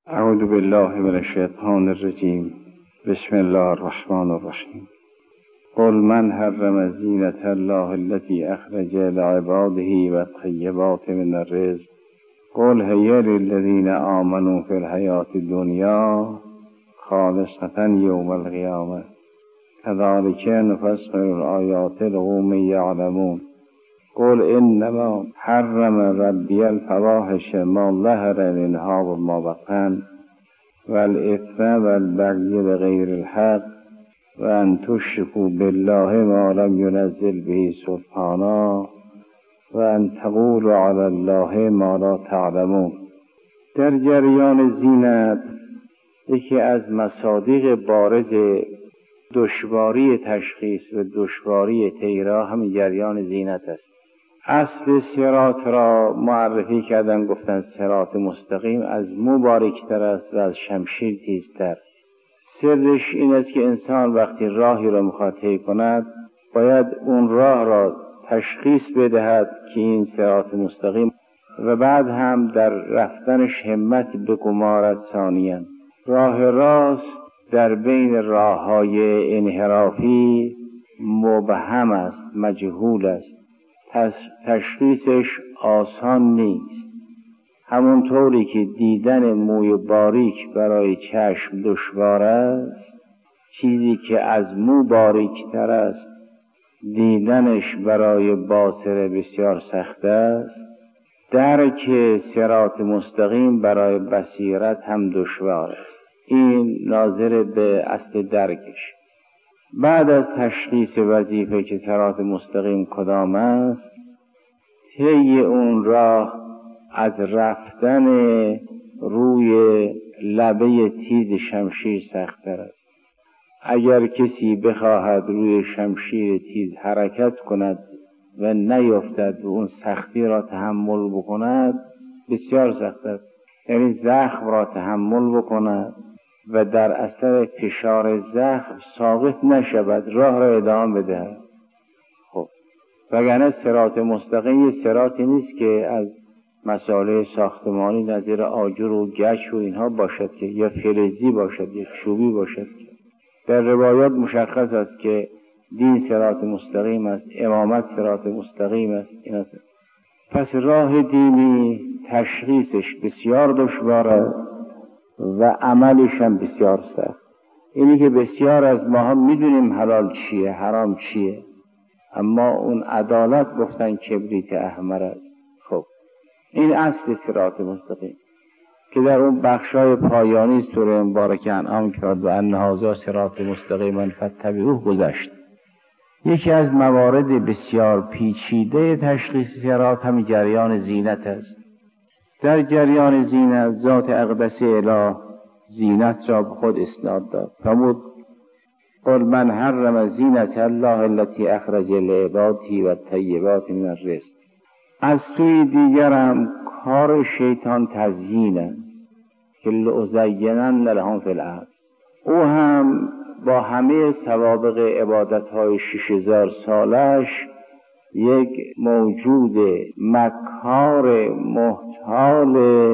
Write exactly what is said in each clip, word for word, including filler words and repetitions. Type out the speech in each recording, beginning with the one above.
اعوذ بالله من الشیطان الرجیم. بسم الله الرحمن الرحیم. قل من حرم زینة الله التي اخرج لعباده والطیبات من الرزق قل هي للذین آمنوا فی الحیاة الدنیا خالصة یوم القیامة كذلك نفصل الآیات لقوم یعلمون. قل انما حرم ربی الفواحش ما ظهر منها وما بطن والاثم والبغي بغیر الحق وان تشركوا بالله ما لم ينزل به سلطانا وان تقولوا علی الله ما لا تعلمون. در جریان زینت یکی از مصادیق بارز دشواری تشخیص و دشواری طیرا همین جریان زینت است. اصل صراط را معرفی کردن، گفتن صراط مستقیم از مو باریکتر است و از شمشیر تیزتر. سرش این است که انسان وقتی راهی را میخواد طی کند باید اون راه را تشخیص بدهد که این صراط مستقیم و بعد هم در رفتنش همت بگمارد. ثانیاً راه راست در بین راه‌های انحرافی مبهم است، مجهول است، تشخیصش آسان نیست. همونطوری که دیدن موی باریک برای چشم دشوار است، چیزی که از مو باریکتر است دیدنش برای بصر بسیار سخت است، درک صراط مستقیم برای بصیرت هم دشوار است. این ناظر به اصل درکش. بعد از تشخیص وظیفه که صراط مستقیم کدام است، طی اون راه از رفتن روی لبه تیز شمشیر سخت‌تر است. اگر کسی بخواهد روی شمشیر تیز حرکت کند و نیفتد و اون سختی را تحمل بکند بسیار سخت است. یعنی زخم را تحمل بکند و در اثر فشار زخم ساقط نشود، راه را ادامه بدهد. خب وگرنه صراط مستقیم یه صراطی نیست که از مساله ساختمانی نظیر آجر و گچ و اینها باشد که یا فلزی باشد یا چوبی باشد. در روایات مشخص است که دین صراط مستقیم است، امامت صراط مستقیم است. این است. پس راه دینی تشخیصش بسیار دشوار است و عملش هم بسیار سخت. اینی که بسیار از ما هم میدونیم حلال چیه، حرام چیه، اما اون عدالت گفتن کبریت احمر است. خب این اصل صراط مستقیم که در اون بخشای پایانی سوره مبارکه انعام کرد و ان هذا صراط مستقیما فاتبعوه گذشت. یکی از موارد بسیار پیچیده تشخیص صراط هم جریان زینت است. در جریان زینت ذات اقدس اله زینت را به خود اسناد داد. فرمود قل من حرم زینة الله التي اخرج لعباده والطیبات من الرزق. از سوی دیگرم کار شیطان تزیین است که لأزینن لهم فی الارض. او هم با همه سوابق عبادت‌های شش هزار سالش یک موجود مکار محتال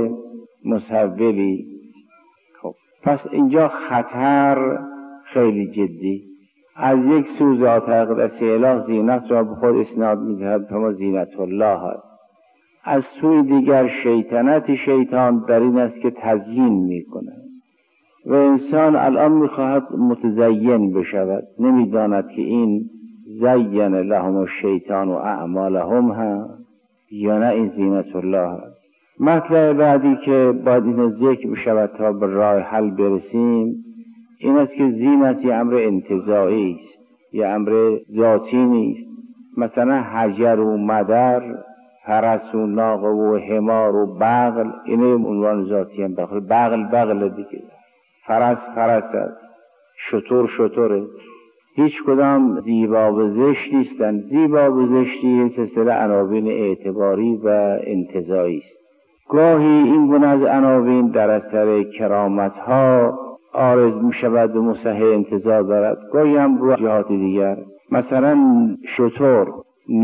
مسولی است. خب پس اینجا خطر خیلی جدی است. از یک سو ذات اقدس اله زینت را به خود اسناد می‌دهد، اما زینت الله است. از سوی دیگر شیطنت شیطان در این است که تزیین می‌کند و انسان الان می‌خواهد متزین بشود، نمی‌داند که این زین لهم الشیطان و اعمالهم هست یا نه این زینت الله هست. مطلب بعدی که باید این ذکر بشود تا به راه حل برسیم این است که زینت یه امر انتزاعی است، یه امر ذاتی نیست. مثلا حجر و مدر، فرس و ناقه و حمار و بغل، اینه عنوان ذاتی هم داخل. بغل بغل دیگه، فرس فرس است، شتر شتره. هیچ کدام زیبا و زشت نیستند. زیبا و زشتی سلسله عناوین اعتباری و انتزاعی است. گاهی این گونه از عناوین در اثر کرامت‌ها عارض می شود و مصح انتزاع دارد، گاهی هم رو جهات دیگر. مثلا شتر،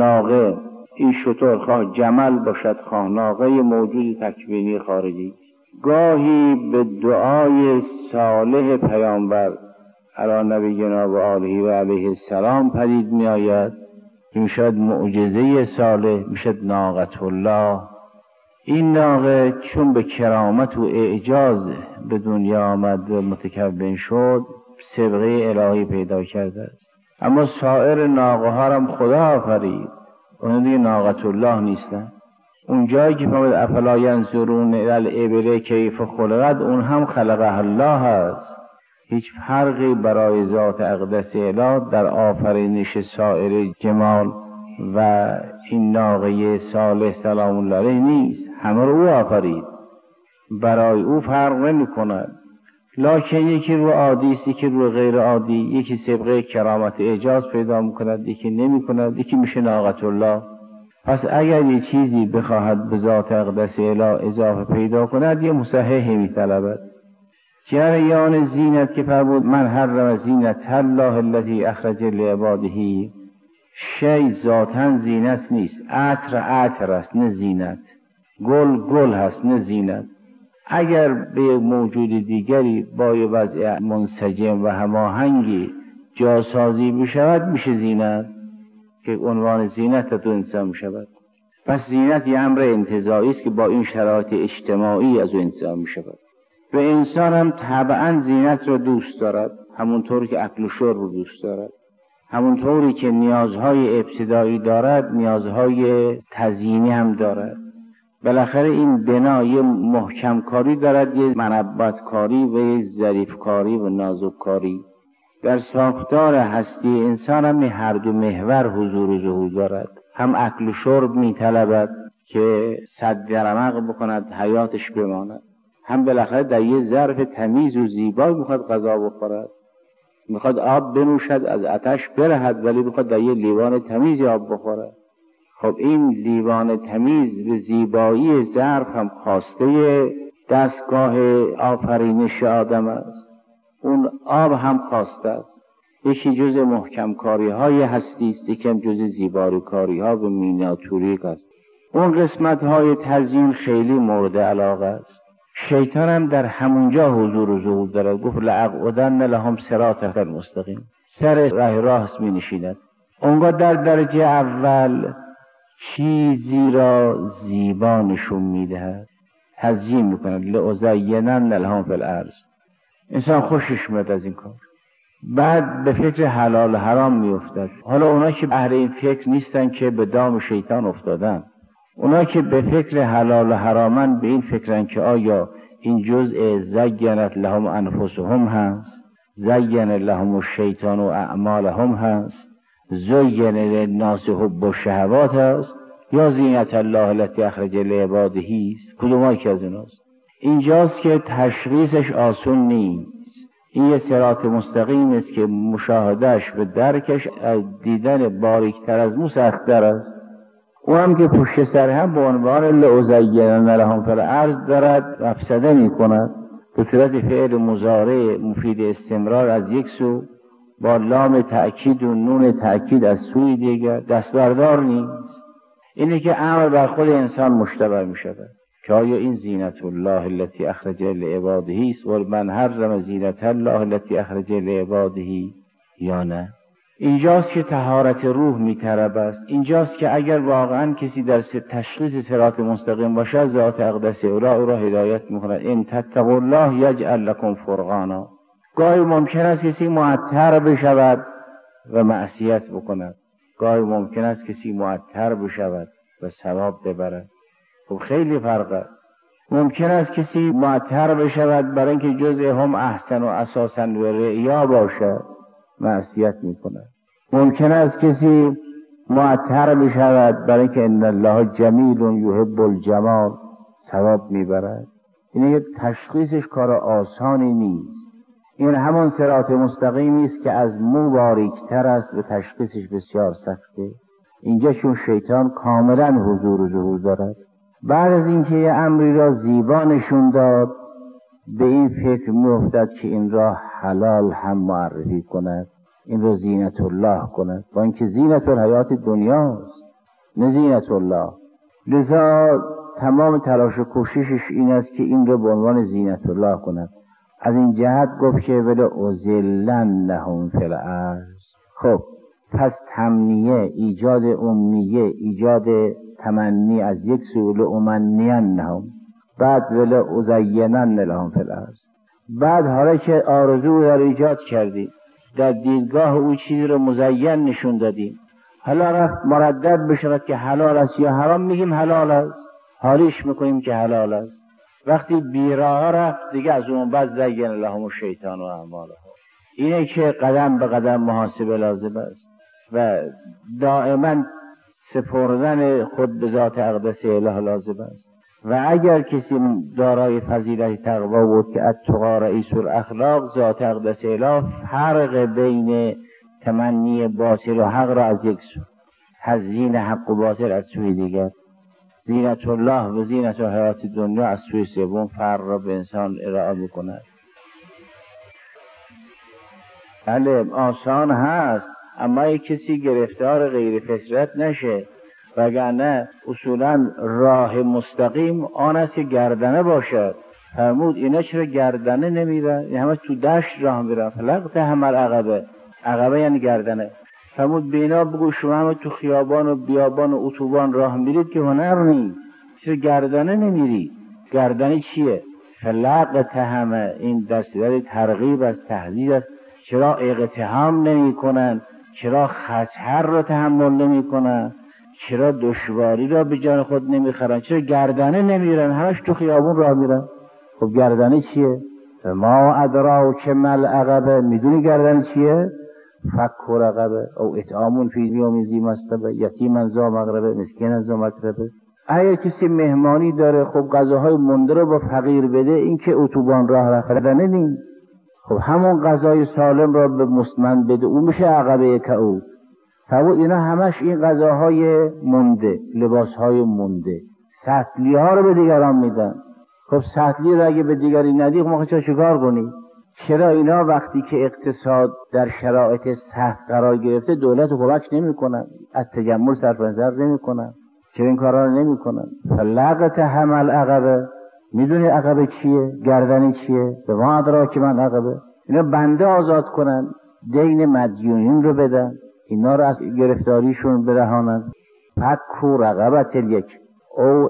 ناقه، این شتر خواه جمل باشد خواه ناقه موجود تکوینی خارجی است. گاهی به دعای صالح پیامبر علی نبینا و آله و علیه السلام پدید می آید که میشد معجزه صالح، میشد ناقة الله. این ناقه چون به کرامت و اعجاز به دنیا آمد و متکون شد، سبقه الهی پیدا کرده است. اما سایر ناقه ها هم خدا آفرید، اون دیگه ناقة الله نیستن. اون جایی که فرمود افلا ینظرون الی الابل کیف خلقت، اون هم خلقها الله هست. هیچ فرقی برای ذات اقدس اله در آفرینش سایر جمال و این ناقه صالح سلام الله علیه نیست. همه رو او آفرید، برای او فرق نمی کند. لکن یکی رو عادی است، یکی رو غیر عادی، یکی سبقه کرامت اعجاز پیدا میکند، یکی نمی کند، یکی میشه ناقة الله. پس اگر یه چیزی بخواهد به ذات اقدس اله اضافه پیدا کند، یه مصححی میطلبد. جریان زینت که فرمود من حرم زینت الله التي اخرج لعباده، شی ذاتاً زینت نیست، عطر عطر است نه زینت، گل گل هست نه زینت. اگر به موجود دیگری با یه وضع منسجم و هماهنگی جاسازی بشود میشه زینت، که عنوان زینت تو انسان میشود. پس زینت یه امر انتزاعی است که با این شرایط اجتماعی از او انسان میشود. و انسان هم طبعاً زینت رو دوست دارد، همونطور که اکل و شرب رو دوست دارد، همونطوری که نیازهای ابتدایی دارد نیازهای تزیینی هم دارد. بالاخره این بنا یه محکم کاری دارد، یه منبت کاری و یه ظریف کاری و نازک کاری. در ساختار هستی انسان هم هر دو محور حضور و ظهور دارد. هم اکل و شرب می طلبد که صد درمق بکند حیاتش بماند، هم بالاخره در یه ظرف تمیز و زیبا میخواد غذا بخورد، میخواد آب بنوشد از آتش برهد، ولی میخواد در یه لیوان تمیز آب بخورد. خب این لیوان تمیز به زیبایی ظرف هم خواسته دستگاه آفرینش آدم است، اون آب هم خواسته است. یکی جز محکم کاری های هستی است، یکی جز زیبایی کاری ها و مینیاتوریک است. اون قسمت های تزیین خیلی مورد علاقه است. شیطان هم در همونجا حضور و ظهور دارد. گفت لأقعدن لهم صراطک المستقیم، سر راه راست می نشیند. اونگاه در درجه اول چیزی را زیبا نشون می دهد، تزیین می کند. لأزینن لهم فی الارض، انسان خوشش میاد از این کار. بعد به فکر حلال حرام می افتد. حالا اونا که اهل این فکر نیستن که به دام شیطان افتادن، اونا که به فکر حلال و حرامن به این فکرن که آیا این جزء زینت لهم انفسهم هست، زین لهم الشیطان و اعمالهم هست، زین للناس حب الشهوات هست، یا زینت الله التي اخرج لعباده است. کدوم یکی از ایناست؟ اینجاست که تشخیصش آسون نیست. این یه صراط مستقیم است که مشاهدهش و درکش از دیدن باریکتر از مو سخت‌تر است. او هم که پشت سر هم به عنوان لأزینن لهم فی الارض دارد مفسده می کند به صورت فعل مضارع مفید استمرار از یک سو، با لام تأکید و نون تأکید از سوی دیگر، دستبردار نیست. اینه که امر بر خود انسان مشتبه می شود که آیا این زینت الله التي اخرج لعباده است و من حرم زینت الله التي اخرج لعباده یا نه. اینجاست که طهارت روح میطلب است. اینجاست که اگر واقعا کسی در تشخیص صراط مستقیم باشد، ذات اقدس اولا او را هدایت میکند. ان تتقوا الله یجعل لكم فرقانا. گاهی ممکن است کسی معطر بشود و معصیت بکند، گاهی ممکن است کسی معطر بشود و ثواب ببرد. خب خیلی فرق است. ممکن است کسی معطر بشود برای اینکه جزء هم احسن و اساسا و رعیا باشد، معصیت میکند. ممکن است کسی معطر بشود برای اینکه ان الله جمیل یحب الجمال، ثواب میبرد. این تشخیصش کار آسانی نیست. این همان صراط مستقیمی است که از مو باریکتر است و تشخیصش بسیار سخته. اینجا چون شیطان کاملا حضور و ظهور دارد. بعد از اینکه یه امری را زیبا نشون داد، به این فکر میافتد که این را حلال هم معرفی کند، این را زینت الله کند، با اینکه زینت الحیات دنیاست نه زینت الله. لذا تمام تلاش و کوششش این است که این رو به عنوان زینت الله کند. از این جهت گفت که ولا ازلنهم فی الارض. خب پس تمنیه، ایجاد امیه، ایجاد تمنی از یک سو لامنینهم، بعد ولا ازینن لهم فی الارض. بعد حالا که آرزو رو ایجاد کردی، در دیدگاه او چیزی رو مزین نشون دادیم، حالا رفت مردد بشود که حلال است یا حرام، میگیم حلال است، حالیش میکنیم که حلال است. وقتی بیراه رفت دیگه از اون بعد زین لهم الشیطان و اعمالهم. اینه که قدم به قدم محاسبه لازم است و دائما سپردن خود به ذات اقدس اله لازم است. و اگر کسی دارای فضیلت تقوا بود که اتقا رئیس الاخلاق، ذات اقدس اله فرق بین تمنی باطل و حق را از یک سو، تزیین حق و باطل از سوی دیگر، زینت الله و زینت و حیات دنیا از سوی سوم فرق را به انسان ارائه میکند. بله آسان هست، اما یک کسی گرفتار غیر فطرت نشه، وگرنه اصولا راه مستقیم آن است که گردنه باشد. فرمود اینا چرا گردنه نمیرن؟ این همه تو دشت راه میرن. فلقت همه عقبه، عقبه یعنی گردنه. فرمود بینا بگو شما همه تو خیابان و بیابان و اتوبان راه میرید که هنر نیست، چرا گردنه نمیری؟ گردنه چیه؟ فلقت همه، این در صورت ترغیب است، تهدید است. چرا اقتحام نمی کنن؟ چرا خطر را تحمل نمی کنن؟ چرا دشواری را به جان خود نمیخرن؟ چرا گردنه نمیرن؟ همش تو خیابون راه میرن. خب گردنه چیه؟ ما ادراک مل عقبه، میدونی گردنه چیه؟ فک رقبه او اطعام فی یوم ذی مسغبه یتیما ذا مقربه مسکینا ذا متربه. اگر کسی مهمانی داره، خب غذاهای مونده رو با فقیر بده، این که اتوبان راه رفتنه نیست. خب همون غذای سالم را به مستمند بده، اون میشه عقبه کعود. فرمود اینا همش این غذاهای مونده، لباسهای مونده، سطلی ها رو به دیگران میدن. خب سطلی رو اگه به دیگری ندی، خب ما چرا چیکار کنی؟ چرا اینا وقتی که اقتصاد در شرایط سخت قرار گرفته دولت رو کمک نمیکنن، از تجمل صرف نظر نمیکنن؟ چرا این کارا رو نمیکنن؟ فلقت همل عقبه، میدونی عقبه چیه؟ گردن چیه؟ به ما ادراک من عقبه. اینا بنده آزاد کنن، دین مدیونین رو بدن، اینا رو از گرفتاریشون برهانن. فکو رقبت یک او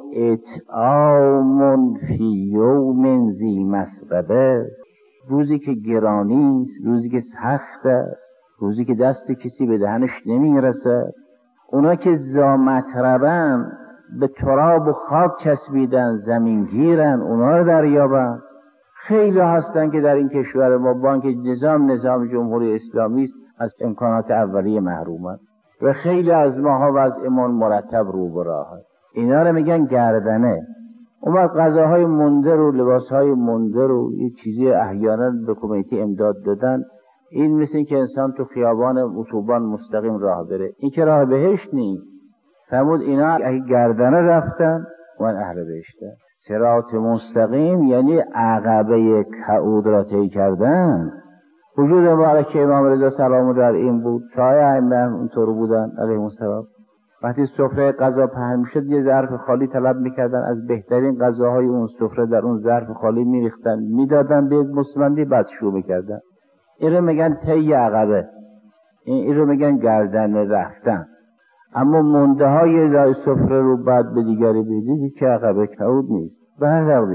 اطعام فی یوم ذی مسغبه، روزی که گرانی است، روزی که سخت است، روزی که دست کسی به دهنش نمیرسه. اونا که ذا متربن، به تراب و خاک چسبیدن، زمین گیرن، اونا رو دریابن. خیلی هستن که در این کشور ما بانک نظام نظام جمهوری اسلامی است، از امکانات اولیه محرومن و خیلی از ماها وضعمون مرتب رو به راه. اینا رو میگن گردنه. اون وقت غذاهای مونده رو، لباسهای مونده رو یه چیزی احیانا به کمیته امداد دادن. این مثل این که انسان تو خیابان اتوبان مستقیم راه بره، این که راه بهشت نیست. فرمود اینا اگه گردنه رفتن اون اهل بهشتن. صراط مستقیم یعنی عقبه کعود را طی کردن. وجود مبارک امام رضا سلام در این بود، سایه ائمه اونطور بودن علیهم السلام. وقتی سفره غذا پهن میشد یه ظرف خالی طلب میکردن، از بهترین غذاهای اون سفره در اون ظرف خالی میریختن، میدادن به یک مستمندی، بعد شروع میکردن. این رو میگن طی عقبه، این, این رو میگن گردن رفتن. اما مونده های لای سفره رو بعد به دیگری بدیدی که عقبه کعود نیست. به هر دقیق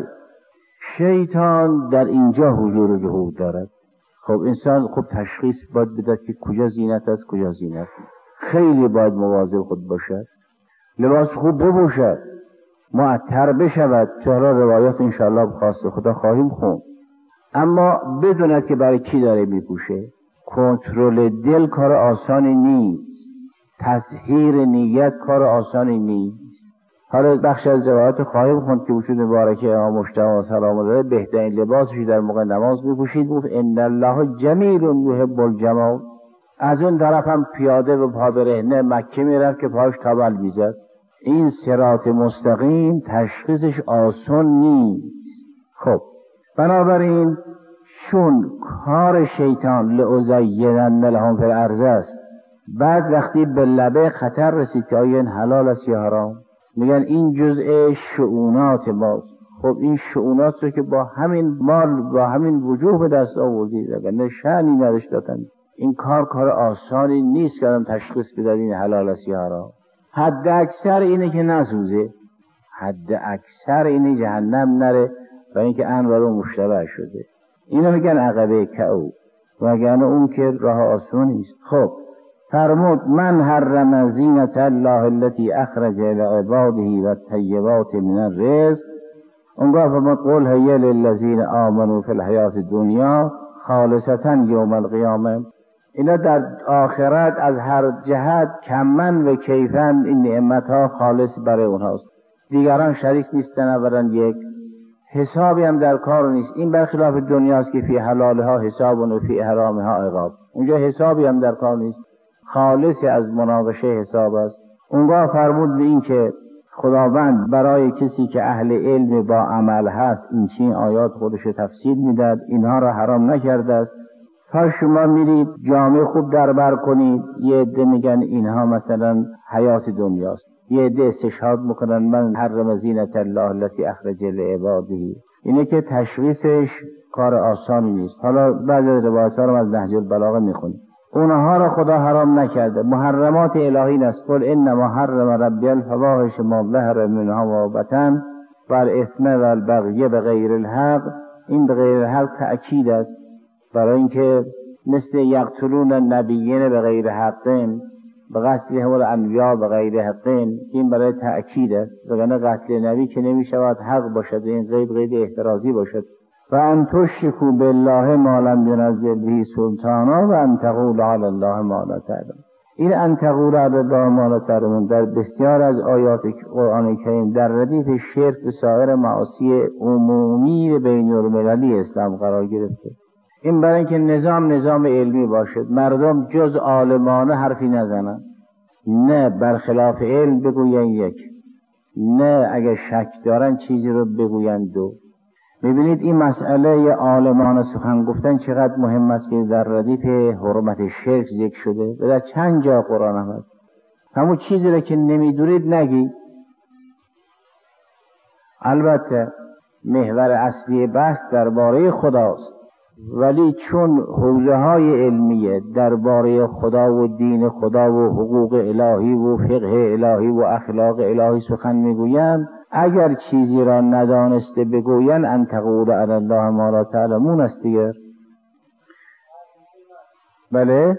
شیطان در اینجا حضور و ظهور دارد. خب انسان خب تشخیص باید بدهد که کجا زینت است، کجا زینت نیست. خیلی باید مواظب خود باشد، لباس خوب بپوشد، معطر بشود. چرا روایات انشاءالله بخواست خدا خواهیم خوند. اما بدوند که برای کی داره میپوشه. کنترل دل کار آسانی نیست، تطهیر نیت کار آسانی نیست. حالا بخش از روایات خواهیم خوند که وجود مبارکه امام مجتبی سلام الله بهترین لباسشی در موقع نماز میپوشید، گفت ان الله جمیل یحب الجمال. از اون طرف هم پیاده و پا برهنه مکه میرفت که پاش تابل میزد. این صراط مستقیم تشخیصش آسان نیست. خب بنابراین چون کار شیطان لازینن لهم فی الارض است، بعد وقتی به لبه خطر رسید که آیا این حلال است یا حرام، میگن این جزء شؤونات ماست. خب این شؤونات رو که با همین مال با همین وجوه به دست آوردید، اگر نه شأنی نداشت دادن. این کار کار آسانی نیست که آدم تشخیص بده این حلال است یا حرام. حد اکثر اینه که نسوزه، حد اکثر اینه جهنم نره و اینکه انوار و مشتبه شده. اینو میگن عقبه کعو، وگرنه اون که راه آسون نیست. خب فرمود من حرم زینت الله التي اخرج لعباده و الطیبات من الرزق. اونگاه فرمود قل هی للذین آمنوا فی الحیات الدنیا خالصتا یوم القیامه. اینا در آخرت از هر جهت کمن و کیفن این نعمتها خالص برای اونهاست، دیگران شریک نیستن. اولا یک حسابی هم در کار نیست. این برخلاف دنیاست که فی حلالها حساب و فی حرامها عقاب. اونجا حسابی هم در کار نیست، خالص از مناقشه حساب است. اونجا فرمود به این که خداوند برای کسی که اهل علم با عمل هست این چین آیات خودش تفسیر میداد، اینها را حرام نکرده است. تا شما میرید جامعه خوب دربر کنید، یه عده میگن اینها مثلا حیات دنیاست، یه عده استشهاد میکنن من حرم زینت الله التي اخرج لعباده. اینه که تشخیصش کار آسانی نیست. حالا بعضی از روایت‌ها رو از نهج البلاغه میخونید، اونها را خدا حرام نکرده، محرمات الهی است. قل انما حرم ربی الفواحش ما ظهر منها و بطن و الاثم و البغی بغیر الحق. این بغیر الحق تأکید است، برای اینکه مثل یقتلون النبیین بغیر حقین به قتلهم الانبیاء بغیر حقین، این برای تأکید است. وگرنه قتل نبی که نمی شود حق باشد، این قید قید احترازی باشد. و ان تشرکوا بالله ما لم ینزل به سلطانا و ان تقولوا علی الله ما لا تعلمون. این ان تقولوا علی الله ما لا تعلمون در بسیار از آیات قرآن کریم در ردیف شرک به سایر معاصی عمومی بین المللی اسلام قرار گرفته. این برای اینکه نظام نظام علمی باشد، مردم جز عالمانه حرفی نزنن، نه برخلاف علم بگوین یک، نه اگر شک دارن چیزی رو بگوین دو. میبینید این مسئله عالمانه سخن گفتن چقدر مهم است که در ردیف حرمت شرک ذکر شده و در چند جا قرآن هم هست. همون چیزی رو که نمیدونید نگی. البته محور اصلی بحث درباره خداست، ولی چون حوزه های علمیه درباره خدا و دین خدا و حقوق الهی و فقه الهی و اخلاق الهی سخن میگویند، اگر چیزی را ندانسته بگویند ان تقولوا علی الله ما لا تعلمون است دیگر. بله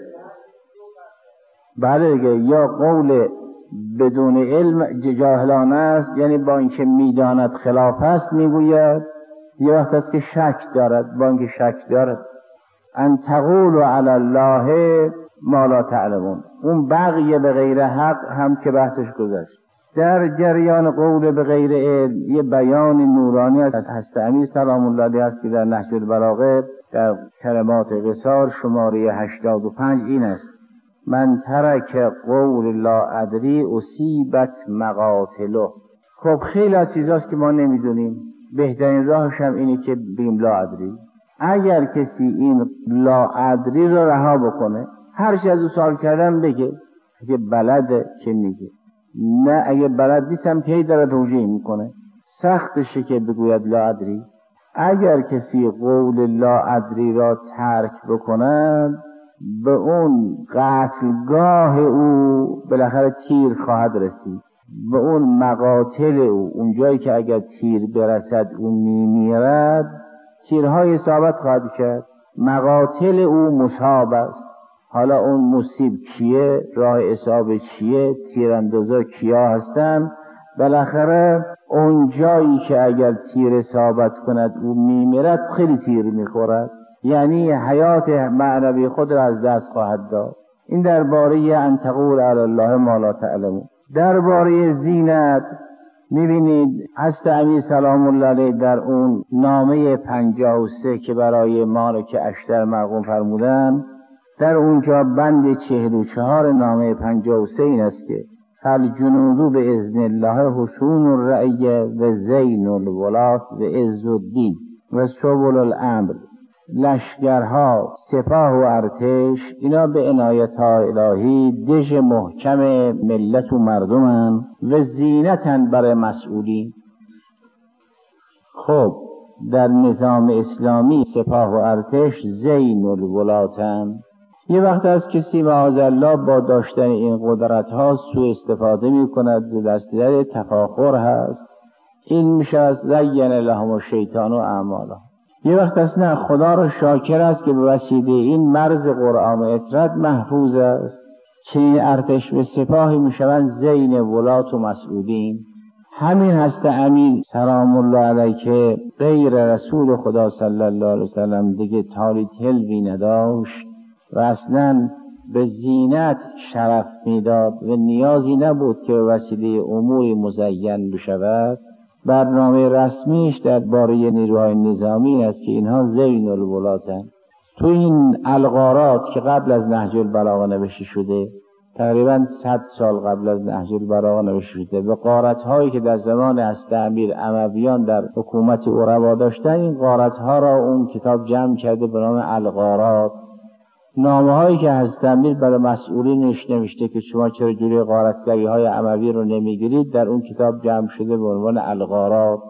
بله دیگه، یا قول بدون علم جاهلانه است، یعنی با اینکه میداند خلاف است میگوید، یه وقت است که شک دارد، با اینکه شک دارد. ان تقولوا علی الله ما لا تعلمون. اون بقیه به غیر حق هم که بحثش گذشت. در جریان قول به غیر علم یه بیان نورانی از حضرت امیر سلام الله علیه است که در نهج البلاغه در کلمات قصار شماره هشتاد و پنج این است: من ترک قول لا ادری اصیبت مقاتله. خب خیلی از چیزاست که ما نمیدونیم، بهترین راهش هم اینه که بگیم لا ادری. اگر کسی این لا ادری رو رها بکنه، هر چیز از او سوال کردن بگه، اگه بلده که میگه، نه اگه بلد نیستم که هی داره توجیه میکنه، سختشه که بگوید لا ادری. اگر کسی قول لا ادری را ترک بکند، به اون قتلگاه او بالاخره تیر خواهد رسید، به اون مقاتل او، اون جایی که اگر تیر برسد او میمیرد، تیرهای اصابت خواهد کرد. مقاتل او مصاب است. حالا اون مصیب کیه، راه اصابه چیه، تیراندازا کیا هستن، بالاخره اون جایی که اگر تیر اصابت کند او میمیرد، خیلی تیر میخورد، یعنی حیات معنوی خود را از دست خواهد داد. این درباره ان تقولوا علی الله ما لا تعلمون. درباره زینت میبینید حضرت امیر سلام الله علیه در اون نامه پنجاه و سه که برای مالک اشتر مرقوم فرمودن، در اونجا بند چهل و چهار نامه پنجاه و سه این است که فالجنود به اذن الله حصون الرعیه و زین الولات و عز الدین و سبل الامر لشکرها، سپاه و ارتش، اینا به عنایت‌های الهی دژ محکم ملت و مردمن و زینتن برای مسئولین. خب در نظام اسلامی سپاه و ارتش زین الولاتن. یه وقت از کسی معاذالله با داشتن این قدرت ها سوء استفاده می کند و در صدر تفاخر هست، این میشه از زین لهم الشیطان و اعمالهم. یه وقت از نه، خدا را شاکر است که به وسیله این مرز قرآن و اطرت محفوظ است. چنین ارتش و سپاهی میشوند زین ولات و مسئولین. همین هست امیر سلام الله علیه که غیر رسول خدا صلی الله علیه وسلم دیگه تالی تلوی نداشت و اصلا به زینت شرف میداد و نیازی نبود که به وسیله امور مزین بشود. برنامه رسمیش در باره نیروهای نظامی است که اینها زین الولاتن. تو این الغارات که قبل از نهج البلاغه نوشته شده، تقریباً صد سال قبل از نهج البلاغه نوشته شده، و غارت‌هایی که در زمان حضرت امیر امویان در حکومت او روا داشتن، این غارت‌ها را اون کتاب جمع کرده به نام الغارات. نامه‌هایی که حضرت امیر برای مسئولینش نوشته که شما چرا جلوی غارتگری‌های اموی رو نمیگیرید، در اون کتاب جمع شده به عنوان الغارات.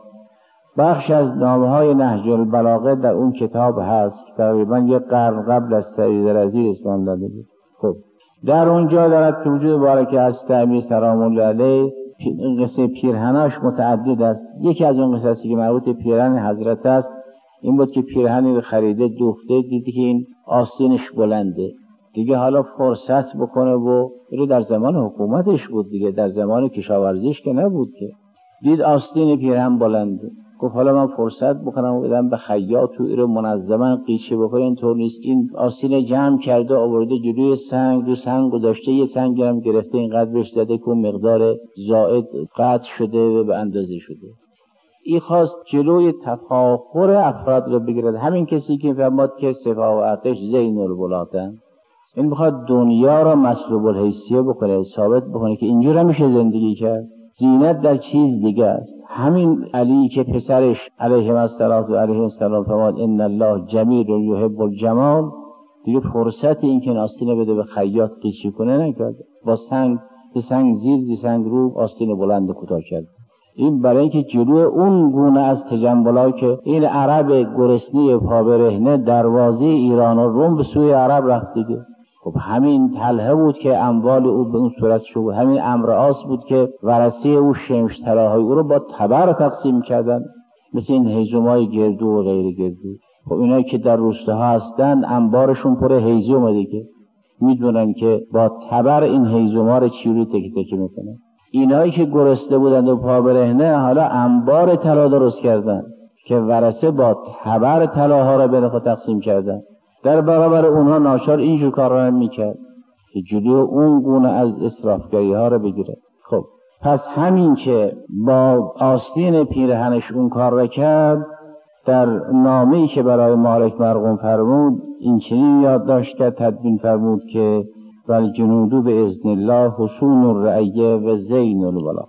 بخش از نامه‌های نهج البلاغه در اون کتاب هست که تقریباً یک قرن قبل از سعید رضی اسلام داده بود. خب در اونجا دارد که وجود بارک حضرت امیر سلام الله علیه قصه پیرهناش متعدد است. یکی از اون قصصی که مربوط به پیرهن حضرت است این بود که پیرهنی رو خریده، دوخته، دیدی که این آستینش بلنده، دیگه حالا فرصت بکنه و رو در زمان حکومتش بود دیگه، در زمان کشاورزیش که نبود که. دید آستین پیرهن بلنده، گفت حالا من فرصت بکنم و بدم به خیاط و این رو منظما قیچی بکنه. اینطور نیست. این آستین جمع کرده آورده جلوی سنگ، دو سنگ گذاشته، یه سنگ هم گرفته اینقدر بهش زده که مقدار زائد قطع شده و به اندازه شده. این خواست جلوی تفاخر افراد رو بگیرد. همین کسی که فرمود که سپاه و ارتش زین الولاتن، این میخواد دنیا را مسلوب الحیثیه بکنه، ثابت بکنه که اینجور میشه زندگی کرد. زینت در چیز دیگه است. همین علی که پسرش علیه السلام و علیه السلام فرمود ان الله جمیل یحب الجمال، دیگه فرصت این که آستین بده به خیاط قیچی کنه نکرد، با سنگ به سنگ زیر زی سنگ رو آستین بلند کوتاه کرد. این برای اینکه جلوی اون گونه از تجملایی که این عرب گرسنه پا برهنه دروازه ایران و روم به سوی عرب رفت دیگه. خب همین طلحه بود که اموال او به اون صورت شد، همین عمرو عاص بود که ورثه او شمش طلاهای او رو با تبر تقسیم کردن، مثل این هیزم‌های گردو و غیر گردو. خب اینایی که در روستاها هستن انبارشون پر هیزم دیگه، میدونن که با تبر این هیزم‌ها رو چیروی تکی تکی میکنن. اینایی که گرسنه بودند و پا برهنه حالا انبار طلا درست کردن که ورثه با تبر طلاها را بین خود تقسیم کردن. در برابر اونها ناچار اینجور کار را میکرد که جلوی اون گونه از اسرافگری ها را بگیره. خب پس همین که با آستین پیرهنش اون کار را کرد، در نامه‌ای که برای مالک مرقوم فرمود این چنین یادداشت کرد، تدوین فرمود که والجنود به اذن الله حصون الرعیه و زین الولا.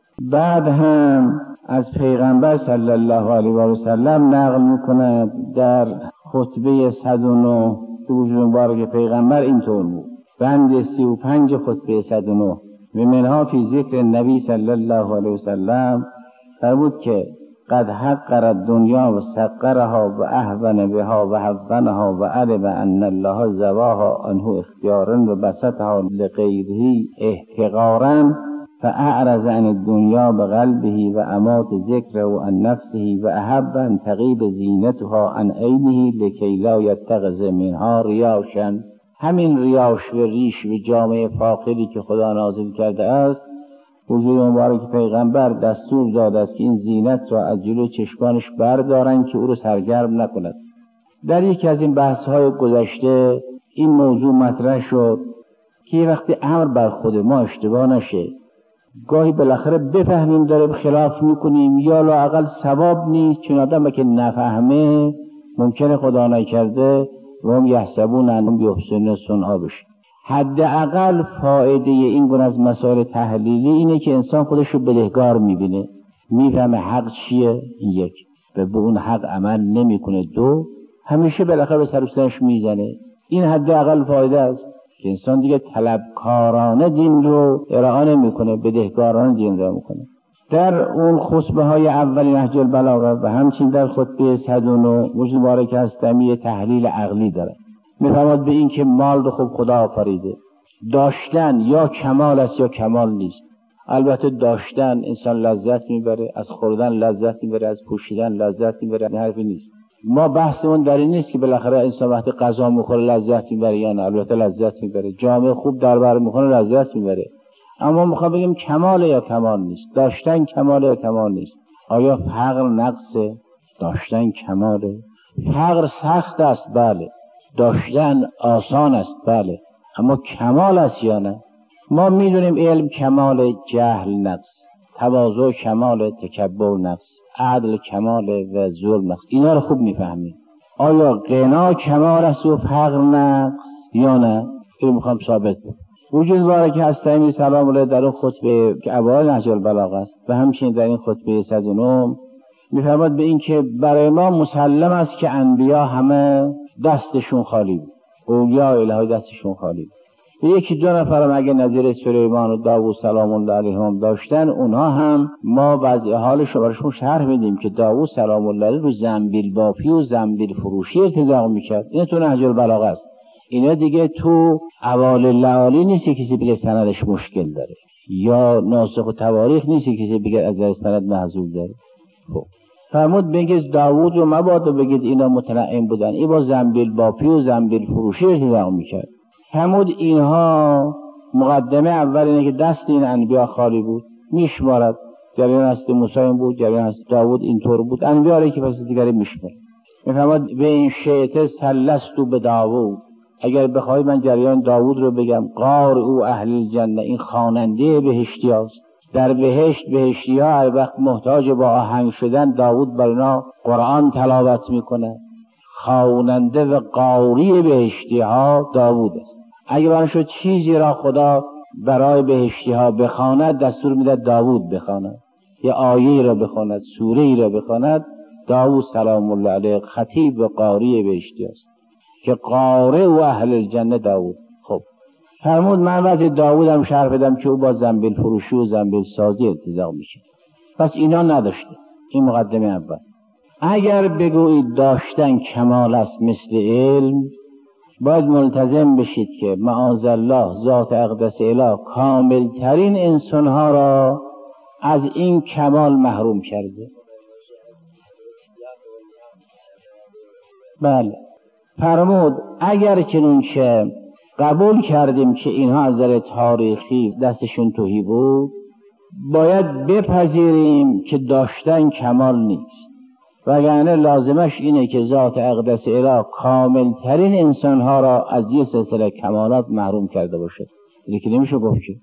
بعد هم از پیغمبر صلی الله علیه و سلم نقل میکند در خطبه صد و نه که وجود مبارک پیغمبر اینطور بود، بند سی و پنج خطبه صد و نه و منها فی ذکر نبی صلی الله علیه و سلم فرمود که قد حقر الدنیا و سقرها و اهون بها و هونها و علم ان الله زواها عنه اختیارا و بسطها لغیره احتقارا فاعرض عن الدنیا بقلبه و امات ذکره عن نفسه و احب ان تغیب زینتها عن عینه لکی لا یتخذ منها ریاشا. همین ریاش و ریش و جامعه فاخری که خدا نازل کرده است، حضور مبارک پیغمبر دستور داده است که این زینت را از جلو چشمانش بردارن که او رو سرگرم نکند. در یکی از این بحث‌های گذشته این موضوع مطرح شد که وقتی امر بر خود ما اشتباه نشه، گاهی بالاخره بفهمیم داره خلاف میکنیم یا لااقل ثواب نیست، چون آدم که نفهمه ممکنه خدا نکرده و هم یحسبون انهم یحسنون صنعا بشه. حداقل فایده این گونه از مسائل تحلیلی اینه که انسان خودش رو بدهکار میبینه، میفهمه حق چیه این یک و به اون حق عمل نمیکنه، دو همیشه بالاخره به سر و سرش میزنه. این حداقل فایده است که انسان دیگه طلبکارانه دین رو ارائه نمیکنه، بدهکارانه دین رو میکنه. در اون خطبه های اولی نهج البلاغه و همچنین در خطبه صد و نه موضوع مبارک هستمی تحلیل عقلی داره. میفرماد به این که مال رو خوب خدا آفریده، داشتن یا کمال است یا کمال نیست. البته داشتن انسان لذت میبره، از خوردن لذت میبره، از پوشیدن لذت میبره، این حرفی نیست. ما بحثمون در این نیست که بالاخره انسان وقتی غذا میخوره لذت میبره یا نه. البته لذت میبره، جامعه خوب در بر میخوره لذت میبره، اما میخوام بگیم کمال یا کمال نیست. داشتن کمال یا کمال نیست. آیا فقر نقصه؟ داشتن کماله. فقر سخت است، بله. داشتن آسان است، بله. اما کمال است یا نه؟ ما میدونیم علم کمال، جهل نقص، تواضع کمال، تکبر نقص، عدل کمال و ظلم نقص. اینا رو خوب میفهمیم. آیا غنا کمال است و فقر نقص یا نه؟ این میخوام ثابت کنم. وجود باره که هستمی سلام الله در اون خطبه که اوایل نهج البلاغه است و همچنین در این خطبه صد و نه میفرماد به این که برای ما مسلم است که انبیا همه دستشون خالی بود، اولیاء الهی دستشون خالی بود. یکی دو نفرم اگه نظیر سلیمان و داوود سلام الله علیهم داشتن، اونها هم ما بعضی حالش رو براشون شرح میدیم که داوود سلام الله علیه رو زنبیل بافی و زنبیل فروشی ارتزاق میکرد. این تو نهج البلاغه است. اینا دیگه تو اوال لعالی نیست که کسی بگه سندش مشکل داره، یا ناسخ و تواریخ نیست که کسی بگه از در سند محذوب داره. خب فرمود بگید داوود رو مبادا بگید اینا متنعم بودن، این با زنبیل بافی و زنبیل فروشی ارتزاق میکرد. فرمود اینها مقدمه اول اینه که دست این انبیا خالی بود، میشمارد جریان هست موسی بود، جریان هست داوود اینطور بود، انبیا رو که پس دیگری میشمارد. میفرماد به این شیطه سلستو به داوود، اگر بخوای من جریان داوود رو بگم، قار او اهل الجنه، این خواننده بهشتی هاست. در بهشت بهشتی ها هر وقت محتاج با آهنگ شدن، داوود برنا قرآن تلاوت میکنه. خواننده و قاری بهشتی ها داوود است. اگر برنشو چیزی را خدا برای بهشتی ها بخواند، دستور میده داوود بخواند، یا آیه را بخواند، سوره ای را بخواند. داوود سلام الله علیه خطیب و قاری بهشتی است که قاره و اهل الجنه داوود. خب فرمود من وقتی داوود هم شرح بدم که او با زنبیل فروشی و زنبیل سازی ارتزاق میشه. پس اینا نداشته. این مقدمه اول. اگر بگویید داشتن کمال است مثل علم، باید ملتزم بشید که معاذالله ذات اقدس اله کامل ترین انسانها را از این کمال محروم کرده. بله فرمود اگر چنانچه قبول کردیم که اینها از نظر تاریخی دستشون تهی بود، باید بپذیریم که داشتن کمال نیست، وگرنه لازمش اینه که ذات اقدس اله کامل ترین انسانها را از یه سلسله کمالات محروم کرده باشه. اینه که نمیشه گفت که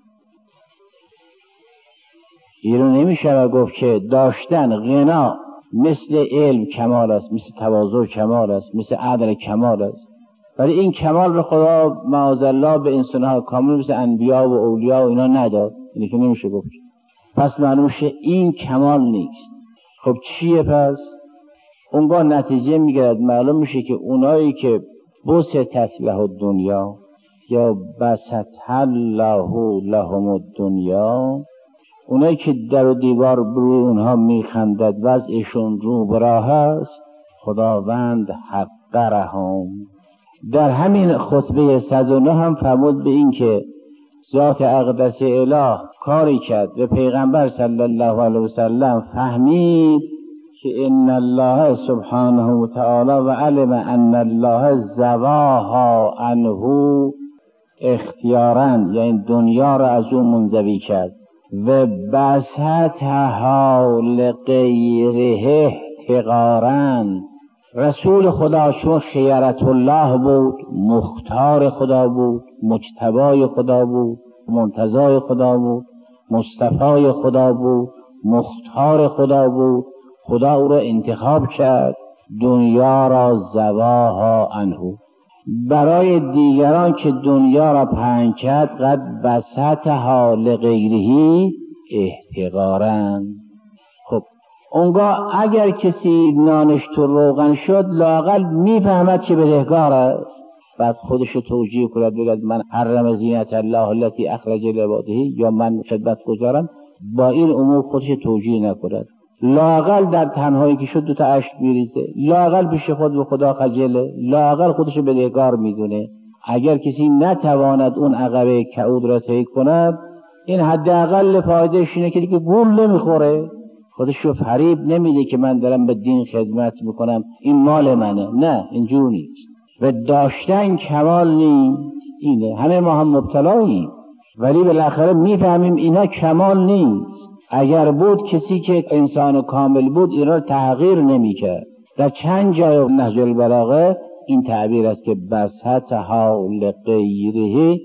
این رو نمیشه گفت که داشتن غنا مثل علم کمال است، مثل تواضع کمال است، مثل عدل کمال است. ولی این کمال رو خدا معاذالله به انسانها کامل مثل انبیا و اولیا و اینا نداد. اینه که نمیشه گفت. پس معلوم شه این کمال نیست. خب چیه پس؟ اونگاه نتیجه میگرد معلوم میشه که اونایی که بسطت له الدنیا یا بسط الله لهم الدنیا، اونایی که در و دیوار بروی اونها میخندد، وضعشون رو براه است، خداوند حقرهم. در همین خطبه صد و نه هم فرمود به این که ذات اقدس اله کاری کرد و پیغمبر صلی الله علیه و سلم فهمید که ان الله سبحانه و تعالی و علم ان الله زواها عنه اختیارا، یعنی دنیا را از اون منزوی کرد و بسطها لغیره احتقارا. رسول خدا چون خیرت الله بود، مختار خدا بود، مجتبای خدا بود، منتزای خدا بود، مصطفای خدا بود، مختار خدا بود، خدا او را انتخاب کرد دنیا را زواها عنه. برای دیگران که دنیا را پهن کرد قد بسطها لغیره احتقارا. خب اونگاه اگر کسی نانش تو روغن شد لااقل میفهمد که بدهکار است، بعد خودش توجیه کند بگوید من حرم زینت الله التي اخرج لعباده یا من خدمت گذارم، با این امور خودش توجیه نکند، لااقل در تنهایی که شد دو تا اشک میریزه، لااقل پیش خود به خدا خجله، لااقل خودش بدهکار میدونه. اگر کسی نتواند اون عقبه کعود را طی کند، این حداقل فایدهش اینه که دیگه گول نمیخوره، خودش رو فریب نمیده که من دارم به دین خدمت میکنم این مال منه. نه، اینجور نیست. و داشتن کمال نیست، اینه همه ما هم مبتلاییم، ولی بالاخره میفهمیم اینا کمال نیست. اگر بود کسی که انسان کامل بود این را تغییر نمیکرد. در چند جای نهج البلاغه این تعبیر است که بسط حال غیره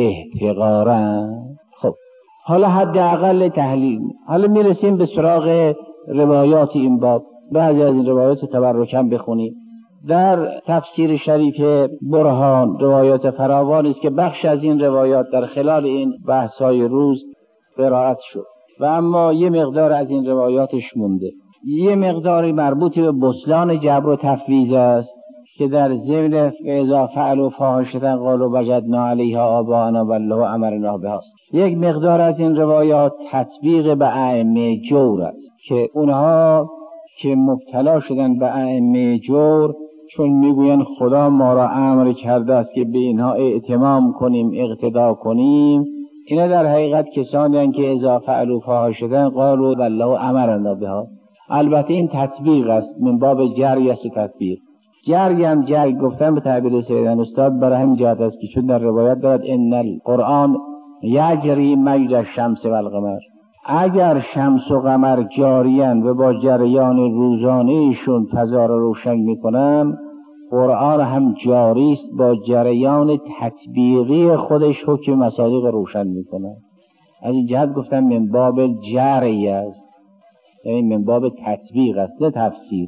احتقارا. خب حالا حداقل تحلیل. حالا میرسیم به سراغ روایات این باب. بعضی از این روایات تبرکم بخونیم. در تفسیر شریف برهان روایات فراوانی است که بخش از این روایات در خلال این بحث‌های روز قرائت شد و اما یه مقدار از این روایاتش مونده. یه مقداری مربوط به بسلان جبر و تفویض است که در ضمن اذا فعلوا فاحشة قالوا وجدنا علیها آباءنا والله امرنا بها است. یک مقدار از این روایات تطبیق به ائمه جور است که اونها که مبتلا شدن به ائمه جور چون میگوین خدا ما را امر کرده است که به اینها اعتمام کنیم اقتدا کنیم، اینا در حقیقت کسانی هستند که اذا فعلوا فاحشة قالوا والله امرنا بها. البته این تطبیق است، من باب جری است و تطبیق. جری هم جری گفتن به تعبیر سیدن استاد برای همین جهت است که چون در روایت دارد ان القرآن یجری مجری الشمس والقمر، اگر شمس و قمر جاریان و با جریان روزانهشون فضا را روشن میکنن، قرآن هم جاری است با جریان تطبیقی خودش حکم مصادیق روشن میکنه. از این جهت گفتم من باب جری است، یعنی من باب تطبیق است نه تفسیر.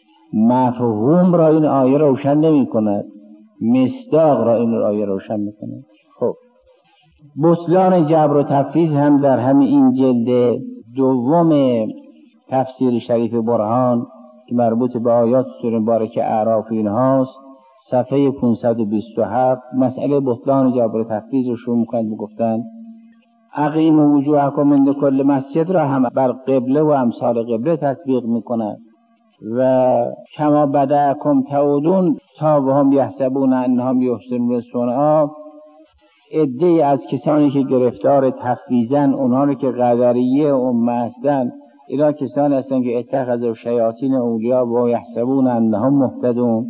مفهوم را این آیه روشن نمی کند، مصداق را این آیه روشن می کند. خب بسلان جبر و تفویض هم در همین این جلد دوم تفسیر شریف برهان که مربوط به آیات سوره مبارکه اعراف اینهاست، صفحه پانصد و بیست و هفت مسئله بسلان جبر و تفویض رو شروع می‌کنند میگفتن اقیموا وجوهکم عند کل مسجد را هم بر قبله و امثال قبله تطبیق می‌کنند و کما بدأکم تعودون تا وهم یحسبون انهم یحسنون صنعا. عده‌ای از کسانی که گرفتار تفویضن، اونها رو که قدریه امه هستن، اینا کسانی هستن که اتخذوا شیاطین اولیا و یحسبون انهم مهتدون.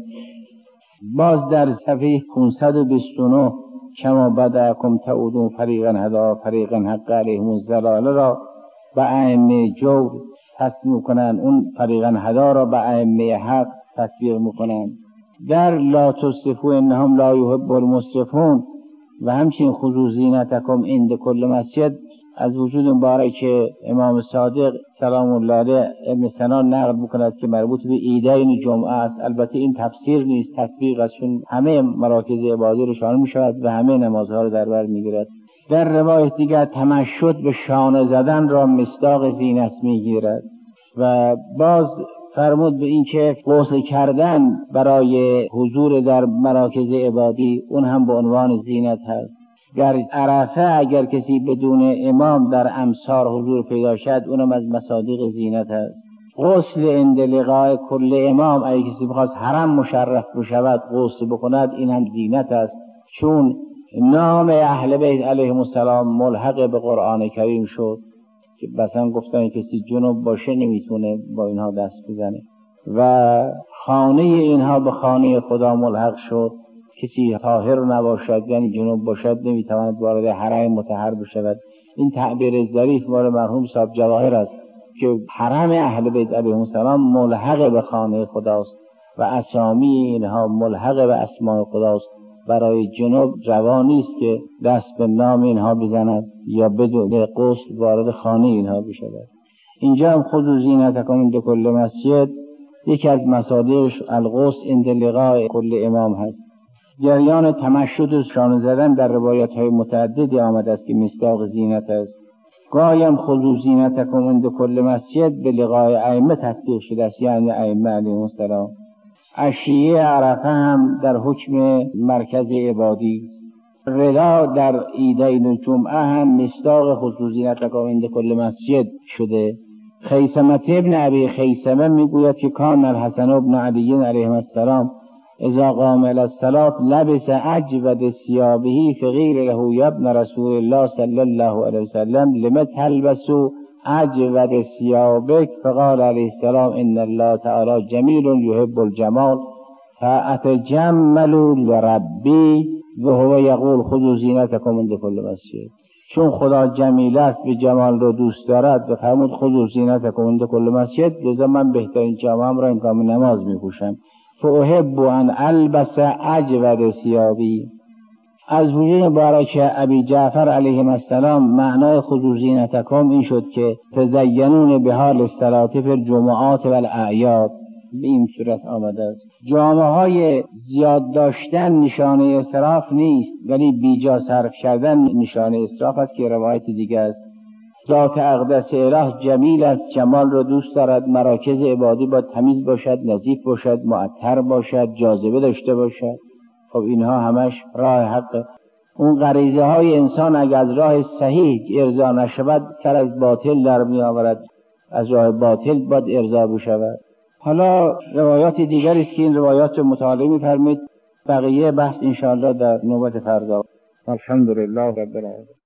باز در صفحه پانصد و بیست و نه کما بدأکم تعودون فریقا هدا فریقا حق علیهم الضلاله را به ائمه جور تصمیم کنن، اون فریقا هدا را به ائمه حق تطبیق میکنن. در لا تصرفوا انهم لا یحب المسرفون و همچنین خذوا زینتکم عند کل مسجد از وجود مبارک امام صادق سلام الله علیه ابن سنان نقل میکند که مربوط به عیدین جمعه است. البته این تفسیر نیست، تطبیق است، چون همه مراکز عبادی رو شامل میشود و همه نمازها رو در بر میگیرد. در روایت دیگر تمشط به شانه زدن را مصداق زینت میگیرد و باز فرمود به این که غسل کردن برای حضور در مراکز عبادی اون هم به عنوان زینت هست. در عرفه اگر کسی بدون امام در امصار حضور پیدا شد اونم از مصادیق زینت هست. غسل عند لقاء کل امام اگر کسی بخواست حرم مشرف بشود غسل بکند این هم زینت است، چون نام اهل بیت علیهم السلام ملحق به قرآن کریم شد که مثلا گفتن کسی جنوب باشه نمیتونه با اینها دست بزنه و خانه اینها به خانه خدا ملحق شد. کسی طاهر نباشد یعنی جنوب باشد نمیتواند وارد حرم مطهر بشود. این تعبیر ظریف مال مرحوم صاحب جواهر است که حرم اهل بیت علیهم السلام ملحق به خانه خداست و اسامی اینها ملحق به اسماء خداست. برای جنوب روا نیست که دست به نام اینها بزند یا بدون غسل وارد خانه اینها بشود. اینجا هم خذوا زینتکم عند کل مسجد یکی از مصادیقش الغسل عند لقاء کل امام هست. جریان تمشط و شانه زدن در روایت های متعددی آمده است که مصداق زینت است. گایم خذوا زینتکم عند کل مسجد به لقای ائمه تطبیق شده است، یعنی ائمه علیهم السلام. عشیه عرفه هم در حکم مرکز عبادی است. ردا در عیدین جمعه هم مصداق خذوا زینتکم عند کل مسجد شده. خیثمه ابن ابی خیثمه میگوید که کان الحسن بن علی علیه السلام اذا قام الی الصلاة لبس اجود ثیابه فقیل له یا ابن رسول الله صلی الله علیه وسلم لم تلبس اجود ثیابک فقال علیه السلام ان الله تعالی جمیل یحب الجمال فاتجمل لربی و هو یقول خذوا زینتکم عند کل مسجد. چون خدا جمیل است به جمال رو دوست دارد و فرمود خذوا زینتکم عند کل مسجد، لذا من بهترین جامه‌ام را هنگام نماز میپوشم. فاحب ان البس اجود ثیابی. از وجود مبارک ابی جعفر علیه السلام معنای خذوا زینتکم این شد که تزینون به حال الصلاة فی الجمعات و الاعیاد. به این صورت آمده است. جامه های زیاد داشتن نشانه اسراف نیست، ولی بیجا صرف کردن نشانه اسراف است که روایت دیگه است. ذات اقدس اله جمیل است، جمال رو دوست دارد. مراکز عبادی باید تمیز باشد، نظیف باشد، معطر باشد، جاذبه داشته باشد. خب اینها همش راه حق. اون غریزه های انسان اگر از راه صحیح ارضا نشود سر از باطل در می آورد، از راه باطل باید ارضا بشود. حالا روایات دیگری است که این روایات رو مطالعه می‌فرمایید. بقیه بحث انشاءالله در نوبت فردا. الحمدلله رب العالمین.